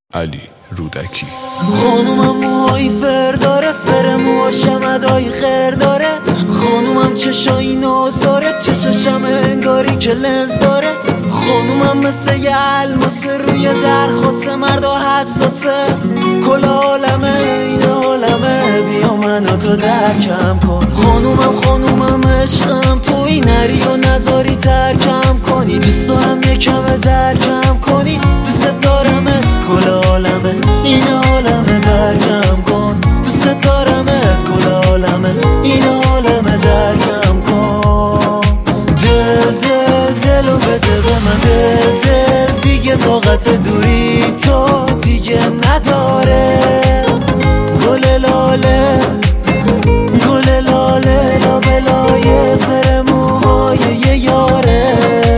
علی رودکی. خانومم موهای فر داره، فر موها شمدای خیر داره. خانومم چشای ناز داره، چششم انگاری که لنز داره. خانومم مثل یه الماسه روی درخواست مردا حساسه. کل عالمه این عالمه، بیا منو تو درکم کن. خانومم عشقم، توی نری و نزاری ترکم کنی. دوست دارم یکم درکم کنی، دوست دارمه کل عالمه این عالمه درکم کن. دوست دارمه کل عالمه این عالمه درکم کن. دلو بده به من، دل دیگه طاقت دوری تو دیگه نداره. گل لاله لابلای فر موهای یه یاره.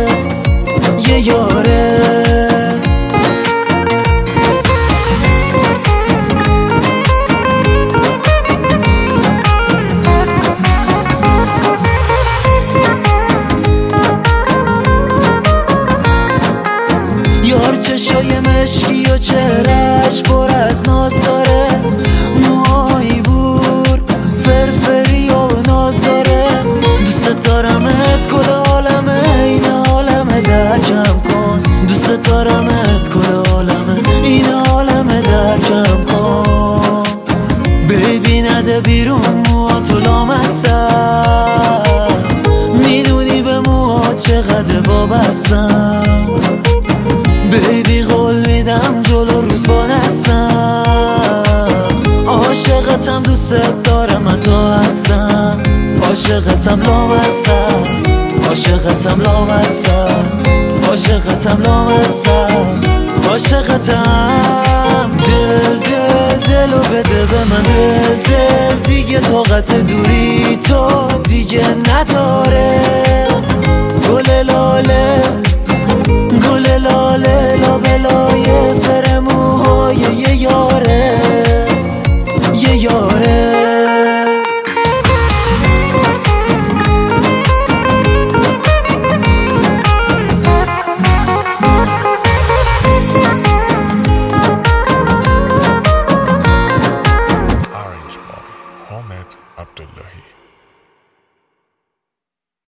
یار چشای مشکی و چهرش پر از ناز داره. موهای بور فرفری و ناز داره. دوست دارمت کل عالمه این عالمه درکم کن. دوست دارمت کل عالمه این عالمه درکم کن. بیبی نده بیرون موهاتو لامصم، میدونی به موها چقدر وابستم. بیبی قول میدم جلو رود وانستم. عاشقتم دوست دارم من تو هستم. عاشقتم لامصم، عاشقتم لامصم، عاشقتم لامصم، عاشقتم. دلو بده به من، دل دیگه طاقت دوری تو دیگه نداره. گل لاله لابلای فر موهای یه یاره.